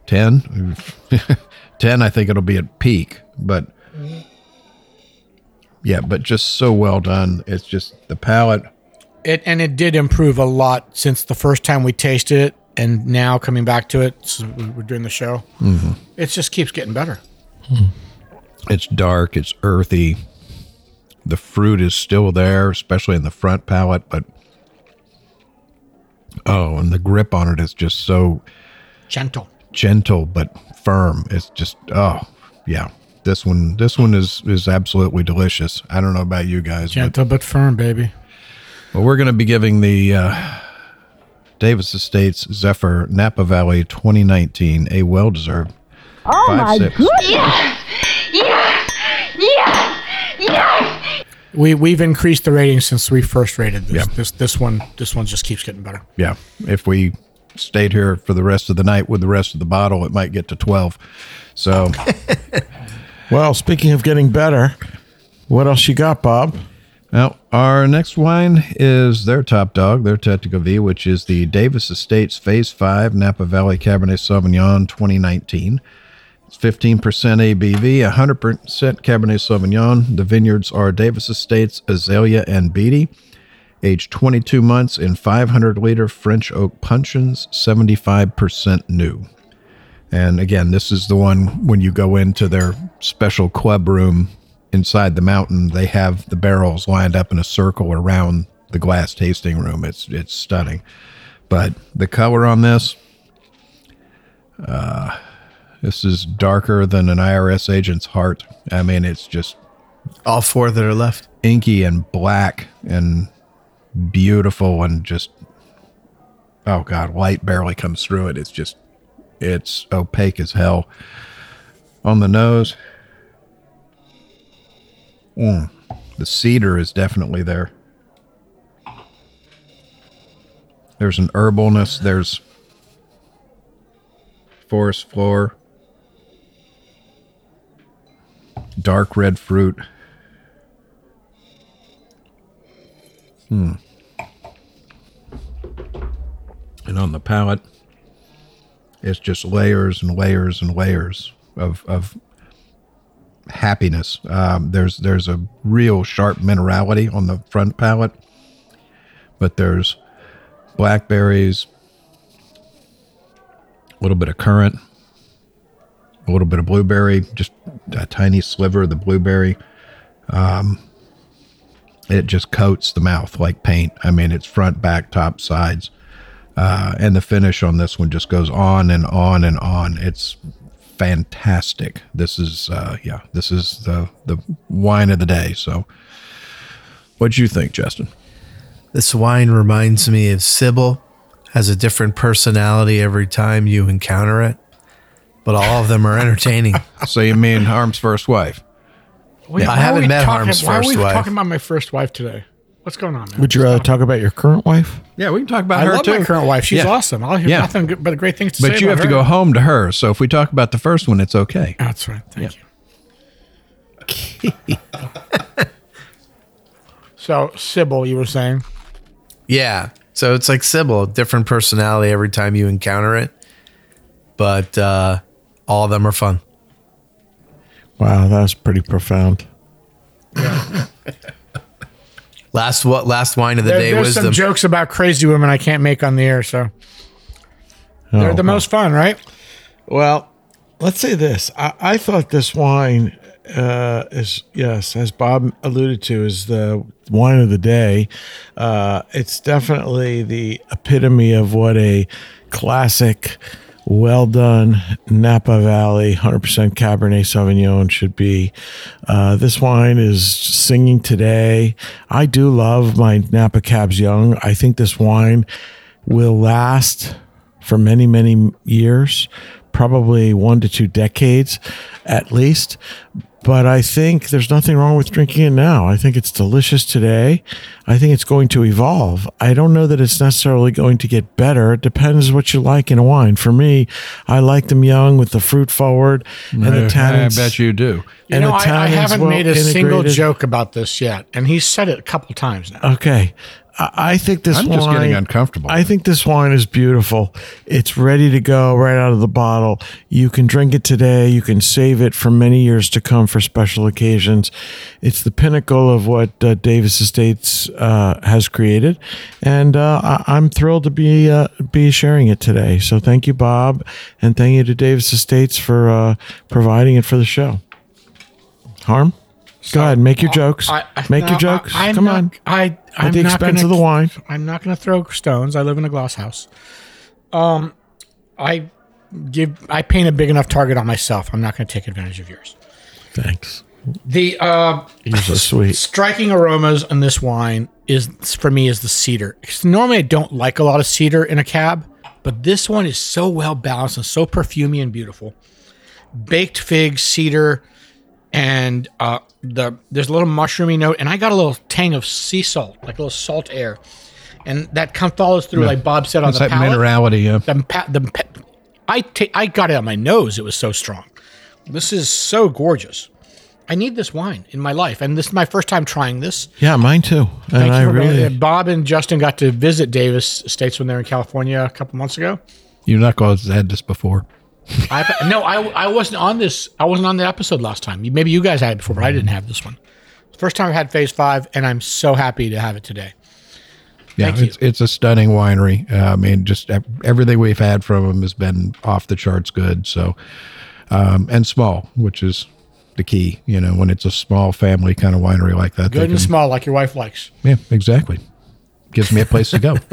ten? ten, I think it'll be at peak, but yeah, but just so well done. It's just the palate. It and it did improve a lot since the first time we tasted it, and now coming back to it, so we're doing the show. Mm-hmm. It just keeps getting better. It's dark. It's earthy. The fruit is still there, especially in the front palate, but oh, and the grip on it is just so Gentle. gentle but firm. It's just oh yeah. This one, this one is is absolutely delicious. I don't know about you guys, Gentle but, but firm, baby. Well, we're going to be giving the uh, Davis Estates Zephyr Napa Valley twenty nineteen a well-deserved Oh five my six. goodness! Yes! Yes! Yes! Yes! We we've increased the rating since we first rated this. Yeah. This this one this one just keeps getting better. Yeah, if we stayed here for the rest of the night with the rest of the bottle, it might get to twelve. So, Well, speaking of getting better, what else you got, Bob? now our next wine is their top dog, their Tete de Vie, which is the Davis Estates Phase Five Napa Valley Cabernet Sauvignon twenty nineteen. It's fifteen percent A B V, one hundred percent Cabernet Sauvignon. The vineyards are Davis Estates, Azalea, and Beatty. Aged twenty-two months in five hundred liter French oak puncheons, seventy-five percent new. And again, this is the one when you go into their special club room inside the mountain, they have the barrels lined up in a circle around the glass tasting room. It's it's stunning. But the color on this, uh, this is darker than an I R S agent's heart. I mean, it's just All four that are left. inky and black and beautiful and just, oh God, light barely comes through it. It's just, it's opaque as hell. On the nose, mm, the cedar is definitely there. There's an herbalness. There's forest floor. Dark red fruit. Hmm. And on the palate, it's just layers and layers and layers of of happiness. Um, there's there's a real sharp minerality on the front palate, but there's blackberries, a little bit of currant, a little bit of blueberry, just a tiny sliver of the blueberry. Um, it just coats the mouth like paint. I mean, it's front, back, top, sides. Uh, and the finish on this one just goes on and on and on. It's fantastic. This is, uh, yeah, this is the, the wine of the day. So what'd you think, Justin? This wine reminds me of Sybil. Has a different personality every time you encounter it, but all of them are entertaining. So you mean Harm's first wife? Wait, I why haven't are we met talking- Harm's why first are we wife. talking about my first wife today? What's going on, man? Would you rather talk about your current wife? Yeah, we can talk about I her love too. my current wife. She's Yeah. awesome. I'll hear Yeah. nothing good- but great things to say But you about have to her. go home to her. So if we talk about the first one, it's okay. That's right. Thank you. So, Sybil, you were saying? Yeah. So it's like Sybil, different personality every time you encounter it, but uh, all of them are fun. Wow, that was pretty profound. Last what? Last wine of the There- day there's was some the jokes about crazy women I can't make on the air, so they're Oh, the most fun, right? Well, let's say this. I, I thought this wine uh, is, yes, as Bob alluded to, is the wine of the day. Uh, it's definitely the epitome of what a classic, well done Napa Valley one hundred percent Cabernet Sauvignon should be. Uh, this wine is singing today. I do love my Napa Cabs Young. I think this wine will last for many, many years, probably one to two decades at least. But I think there's nothing wrong with drinking it now. I think it's delicious today. I think it's going to evolve. I don't know that it's necessarily going to get better. It depends what you like in a wine. For me, I like them young with the fruit forward and the I tannins. bet you do. You And know, the I, I tannins haven't well made a single integrated. joke about this yet, and he's said it a couple times now. Okay. I, I think this I'm wine, just getting uncomfortable. I think this wine is beautiful. It's ready to go right out of the bottle. You can drink it today. You can save it for many years to come for special occasions. It's the pinnacle of what uh, Davis Estates uh, has created, and uh, I, I'm thrilled to be uh, be sharing it today. So thank you, Bob, and thank you to Davis Estates for uh, providing it for the show. Harm? Go ahead, make your jokes. I, I, make no, your jokes. I, I'm Come not, on. I, I'm At the not expense gonna, of the wine. I'm not going to throw stones. I live in a glass house. Um, I give. I paint a big enough target on myself. I'm not going to take advantage of yours. Thanks. The uh, You're so sweet. striking aromas in this wine is for me is the cedar. 'Cause normally I don't like a lot of cedar in a cab, but this one is so well balanced and so perfumey and beautiful. Baked fig, cedar, and uh, the there's a little mushroomy note, and I got a little tang of sea salt, like a little salt air, and that come follows through, Yeah. like Bob said on It's the that palate. minerality, yeah. The, pa- the, pa- I ta- I got it on my nose. It was so strong. This is so gorgeous. I need this wine in my life, and this is my first time trying this. Yeah, mine too. And Thank I you for really. bringing it. Bob and Justin got to visit Davis Estates when they were in California a couple months ago. You knuckleheads had this before. I, no, I, I wasn't on this. I wasn't on the episode last time. Maybe you guys had it before, but I didn't have this one. First time I've had Phase Five, and I'm so happy to have it today. Yeah, Thank you. it's it's a stunning winery. Uh, I mean, just ev- everything we've had from them has been off the charts good. So, um, and small, which is the key. You know, when it's a small family kind of winery like that, they Good and can- small, like your wife likes. Yeah, exactly. Gives me a place to go.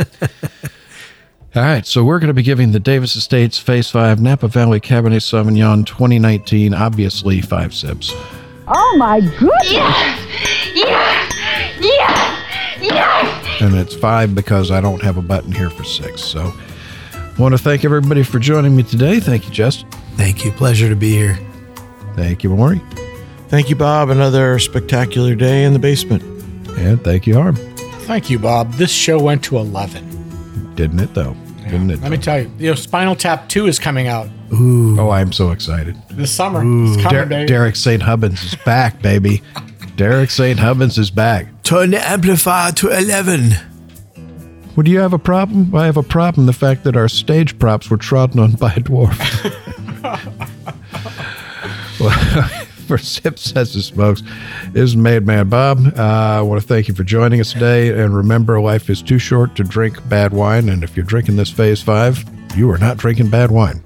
All right, so we're going to be giving the Davis Estates Phase Five Napa Valley Cabernet Sauvignon twenty nineteen, obviously five sips. Oh my goodness! Yes! Yes! Yes! Yes! And it's five because I don't have a button here for six. So I want to thank everybody for joining me today. Thank you, Justin. Thank you. Pleasure to be here. Thank you, Maury. Thank you, Bob. Another spectacular day in the basement. And thank you, Harm. Thank you, Bob. This show went to eleven. Didn't it, though? Didn't it? Let me tell you, you know, Spinal Tap two is coming out Ooh. Oh, I'm so excited. this summer. It's coming, Der- baby. Derek Saint Hubbins is back, baby. Derek Saint Hubbins is back. Turn the amplifier to eleven. Well, do you have a problem? I have a problem. The fact that our stage props were trodden on by a dwarf. Well, for Sip Suds and Smokes, this is Made Man Bob. Uh, I want to thank you for joining us today. And remember, life is too short to drink bad wine. And if you're drinking this Phase five, you are not drinking bad wine.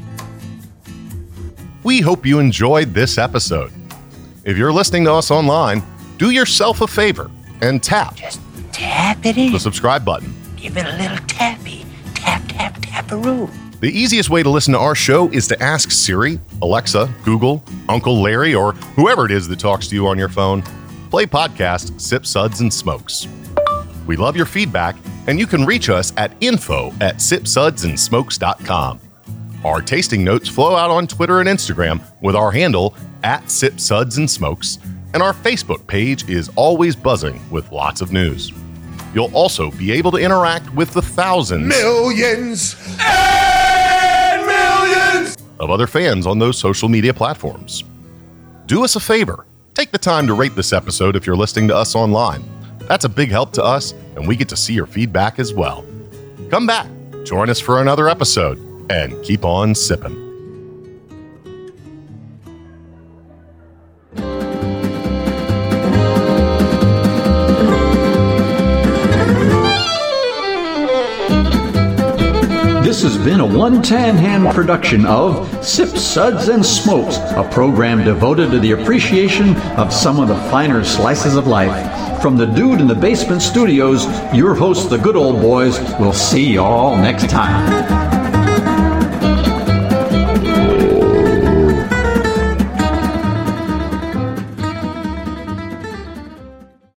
We hope you enjoyed this episode. If you're listening to us online, do yourself a favor and tap Just tap it in. the subscribe button. Give it a little tappy. Tap, tap, tap-a-roo. The easiest way to listen to our show is to ask Siri, Alexa, Google, Uncle Larry, or whoever it is that talks to you on your phone. Play podcast Sip Suds and Smokes. We love your feedback, and you can reach us at info at sip suds and smokes dot com. Our tasting notes flow out on Twitter and Instagram with our handle at Sip Suds and Smokes, and our Facebook page is always buzzing with lots of news. You'll also be able to interact with the thousands Millions and millions of other fans on those social media platforms. Do us a favor. Take the time to rate this episode if you're listening to us online. That's a big help to us, and we get to see your feedback as well. Come back, join us for another episode, and keep on sipping. This has been a One Tan Hand production of Sip Suds and Smokes, a program devoted to the appreciation of some of the finer slices of life. From the Dude in the Basement Studios, your hosts, the Good Old Boys, will see you all next time.